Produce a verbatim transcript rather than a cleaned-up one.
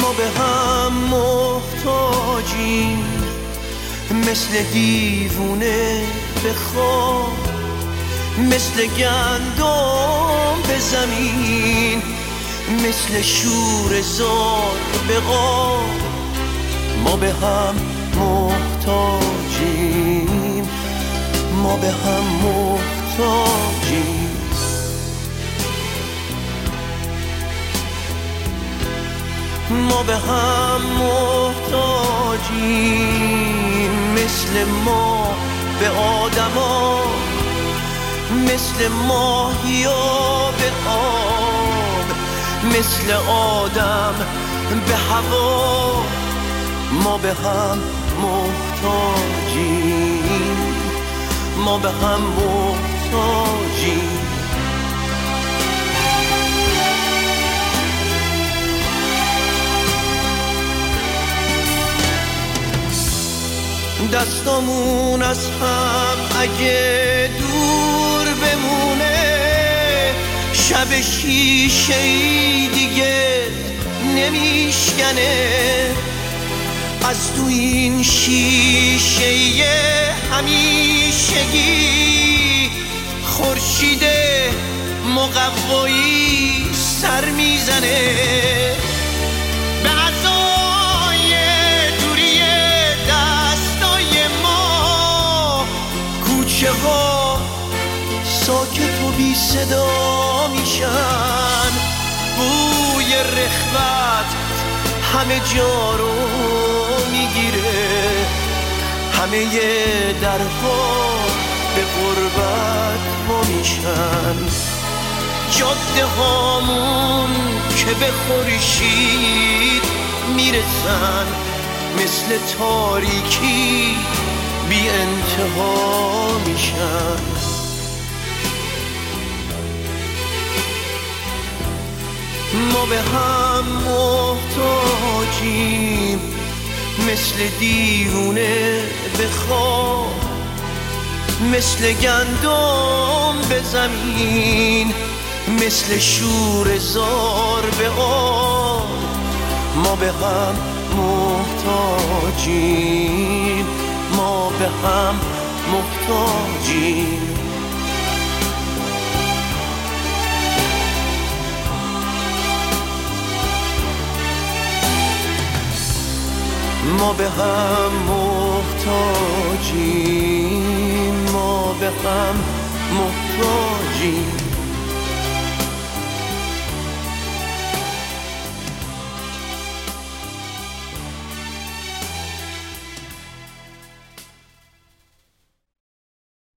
ما به هم محتاجیم، مثل دیوونه به خواب، مثل گندم به زمین، مثل شور زار به غار. ما به هم محتاجیم، ما به هم محتاجیم. ما به هم محتاجیم، مثل ما به آدما، مثل ماهیا به آب، مثل آدم به هوا. ما به هم محتاجیم، ما به هم محتاجیم. دستامون از هم اگه دور بمونه، شب شیشه‌ای دیگه نمیشکنه. از تو این شیشه همیشگی خورشید مقوایی سر میزنه. به عزای دوری دستای ما، کوچه ها ساکت و بی صدا میشن. بوی رخوت همه جا رو میگیره، همه درها به غربت وا میشن. جاده هامون که به خورشید میرسن، مثل تاریکی بی انتها میشن. ما به هم محتاجیم، مثل دیوونه به خواب، مثل گندم به زمین، مثل شور زار به آب. ما به هم محتاجیم، ما به هم محتاجیم. ما به هم محتاجیم، ما به هم محتاجیم.